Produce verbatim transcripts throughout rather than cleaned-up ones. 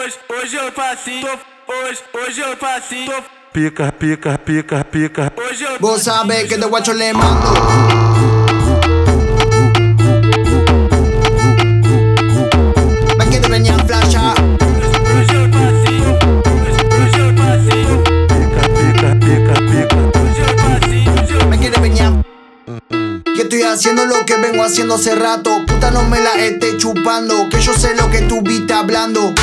hoje, hoje eu tô assim, tô, hoje, hoje eu tô assim, tô. Pica, pica, pica, pica. Hoje eu Vos sabés que de guacho le mando. Me quiere venir a flashar. hoje eu tô assim, hoje, hoje eu tô assim, Pica, pica, pica, pica. hoje eu tô assim, hoje eu Me quiere venir a... Que estoy haciendo lo que vengo haciendo hace rato. Puta, no me la esté chupando, que yo sé lo que tú viste hablando.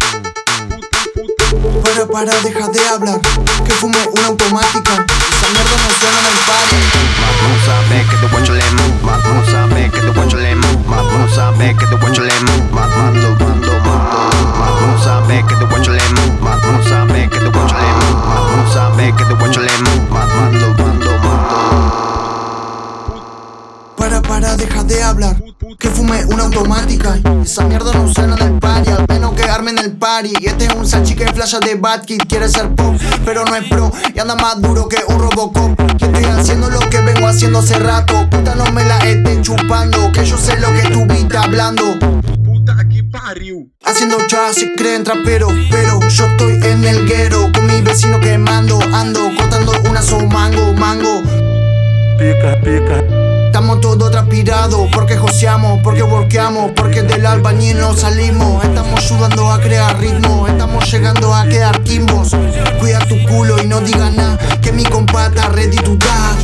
Para, para, deja de hablar, que fume una automática. Esa mierda no suena en el party. Vamos saber que de guacho le mando. Vamos saber que de guacho le mando. Vamos saber que de guacho le mando. Mando, mando, mando. Vamos saber que de guacho le mando. Vamos saber que de guacho le mando. Vamos saber que de guacho le mando. Mando, mando, mando. Para, para, deja de hablar, que fume una automática. Esa mierda no suena en el party, al menos que armen el party. Y este es un sachi que flasha de bad kid, quiere ser pop, pero no es pro. Y anda más duro que un Robocop. Que estoy haciendo lo que vengo haciendo hace rato. Puta, no me la esté chupando, que yo sé lo que tú viste hablando. Puta que pariu. Haciendo chas se creen traperos, pero yo estoy en el guero con mi vecino quemando. Ando cortando una so mango, mango. Pica, pica. Estamos todos transpirados, porque joseamos, porque workeamos, porque del albañil no salimos. Estamos ayudando a crear ritmo, estamos llegando a quedar quimbos. Cuida tu culo y no digas nada, que mi compa está ready to die.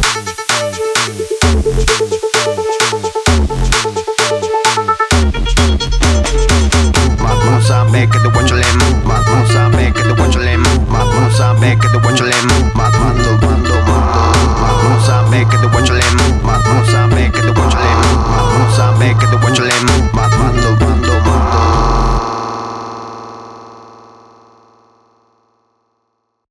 Vamos saber que de guacho le mando. Vamos saber que de guacho le mando. Vamos saber que de guacho le mando. Mando, mando, mando. Vamos saber que de guacho le mando. Vamos